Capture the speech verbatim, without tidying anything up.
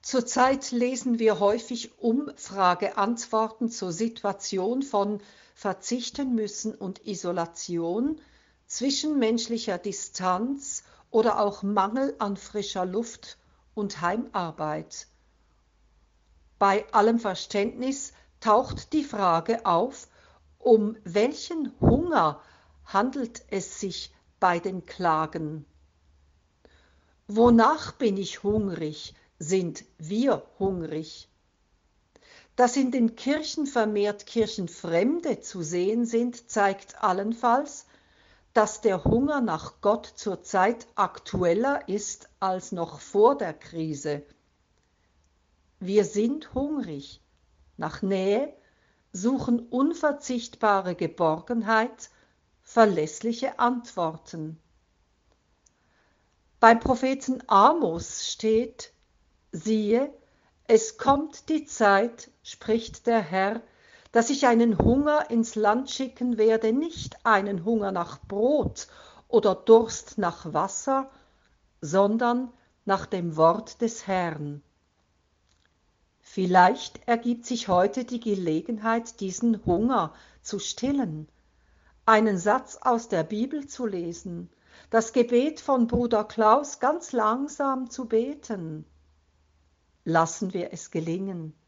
Zurzeit lesen wir häufig Umfrageantworten zur Situation von Verzichten müssen und Isolation, zwischenmenschlicher Distanz oder auch Mangel an frischer Luft und Heimarbeit. Bei allem Verständnis taucht die Frage auf, um welchen Hunger handelt es sich bei den Klagen? Wonach bin ich hungrig? Sind wir hungrig? Dass in den Kirchen vermehrt Kirchenfremde zu sehen sind, zeigt allenfalls, dass der Hunger nach Gott zurzeit aktueller ist als noch vor der Krise. Wir sind hungrig nach Nähe, suchen unverzichtbare Geborgenheit, verlässliche Antworten. Beim Propheten Amos steht: Siehe, es kommt die Zeit, spricht der Herr, dass ich einen Hunger ins Land schicken werde, nicht einen Hunger nach Brot oder Durst nach Wasser, sondern nach dem Wort des Herrn. Vielleicht ergibt sich heute die Gelegenheit, diesen Hunger zu stillen, einen Satz aus der Bibel zu lesen, das Gebet von Bruder Klaus ganz langsam zu beten. Lassen wir es gelingen.